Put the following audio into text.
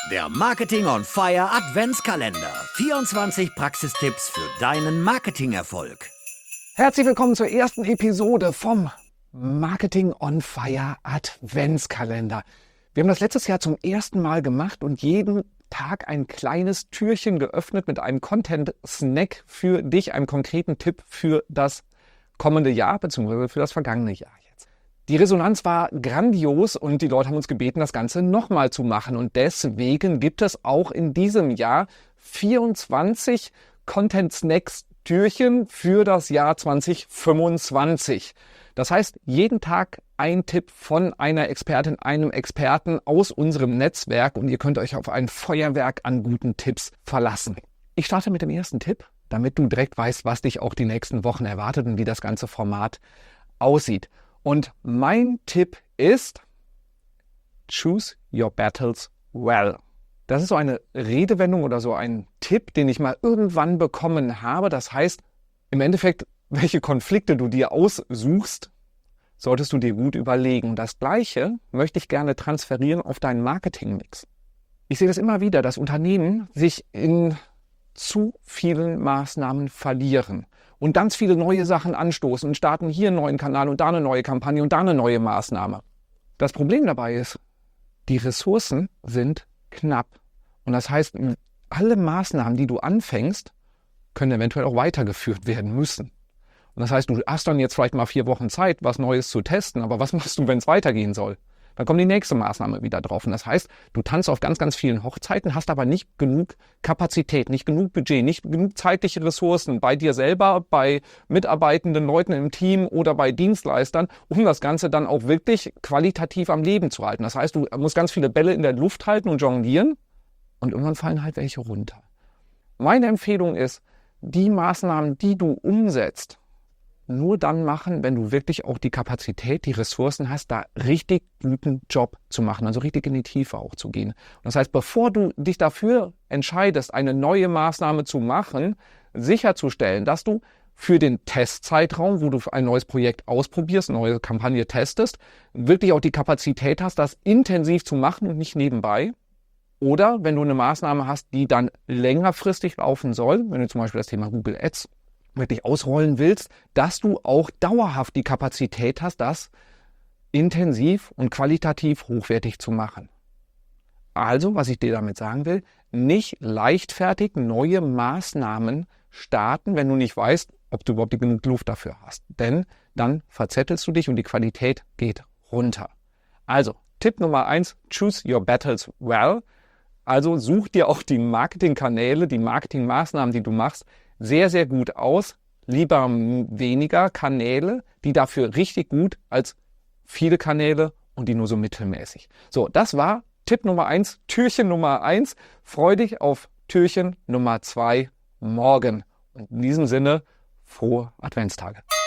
Der Marketing on Fire Adventskalender. 24 Praxistipps für deinen Marketingerfolg. Herzlich willkommen zur ersten Episode vom Marketing on Fire Adventskalender. Wir haben das letztes Jahr zum ersten Mal gemacht und jeden Tag ein kleines Türchen geöffnet mit einem Content-Snack für dich, einem konkreten Tipp für das kommende Jahr bzw. für das vergangene Jahr jetzt. Die Resonanz war grandios und die Leute haben uns gebeten, das Ganze nochmal zu machen. Und deswegen gibt es auch in diesem Jahr 24 Content-Snacks-Türchen für das Jahr 2025. Das heißt, jeden Tag ein Tipp von einer Expertin, einem Experten aus unserem Netzwerk und ihr könnt euch auf ein Feuerwerk an guten Tipps verlassen. Ich starte mit dem ersten Tipp, damit du direkt weißt, was dich auch die nächsten Wochen erwartet und wie das ganze Format aussieht. Und mein Tipp ist, choose your battles well. Das ist so eine Redewendung oder so ein Tipp, den ich mal irgendwann bekommen habe. Das heißt, im Endeffekt, welche Konflikte du dir aussuchst, solltest du dir gut überlegen. Das Gleiche möchte ich gerne transferieren auf deinen Marketingmix. Ich sehe das immer wieder, dass Unternehmen sich in zu vielen Maßnahmen verlieren und ganz viele neue Sachen anstoßen und starten hier einen neuen Kanal und da eine neue Kampagne und da eine neue Maßnahme. Das Problem dabei ist, die Ressourcen sind knapp. Und das heißt, alle Maßnahmen, die du anfängst, können eventuell auch weitergeführt werden müssen. Und das heißt, du hast dann jetzt vielleicht mal 4 Wochen Zeit, was Neues zu testen, aber was machst du, wenn es weitergehen soll? Dann kommt die nächste Maßnahme wieder drauf. Und das heißt, du tanzt auf ganz, ganz vielen Hochzeiten, hast aber nicht genug Kapazität, nicht genug Budget, nicht genug zeitliche Ressourcen bei dir selber, bei mitarbeitenden Leuten im Team oder bei Dienstleistern, um das Ganze dann auch wirklich qualitativ am Leben zu halten. Das heißt, du musst ganz viele Bälle in der Luft halten und jonglieren und irgendwann fallen halt welche runter. Meine Empfehlung ist, die Maßnahmen, die du umsetzt, nur dann machen, wenn du wirklich auch die Kapazität, die Ressourcen hast, da richtig guten Job zu machen, also richtig in die Tiefe auch zu gehen. Und das heißt, bevor du dich dafür entscheidest, eine neue Maßnahme zu machen, sicherzustellen, dass du für den Testzeitraum, wo du ein neues Projekt ausprobierst, eine neue Kampagne testest, wirklich auch die Kapazität hast, das intensiv zu machen und nicht nebenbei. Oder wenn du eine Maßnahme hast, die dann längerfristig laufen soll, wenn du zum Beispiel das Thema Google Ads wirklich ausrollen willst, dass du auch dauerhaft die Kapazität hast, das intensiv und qualitativ hochwertig zu machen. Also, was ich dir damit sagen will, nicht leichtfertig neue Maßnahmen starten, wenn du nicht weißt, ob du überhaupt genug Luft dafür hast. Denn dann verzettelst du dich und die Qualität geht runter. Also, Tipp Nummer 1, choose your battles well. Also such dir auch die Marketingkanäle, die Marketingmaßnahmen, die du machst, sehr, sehr gut aus. Lieber weniger Kanäle, die dafür richtig gut, als viele Kanäle und die nur so mittelmäßig. So, das war Tipp Nummer 1, Türchen Nummer 1. Freu dich auf Türchen Nummer 2 morgen. Und in diesem Sinne, frohe Adventstage.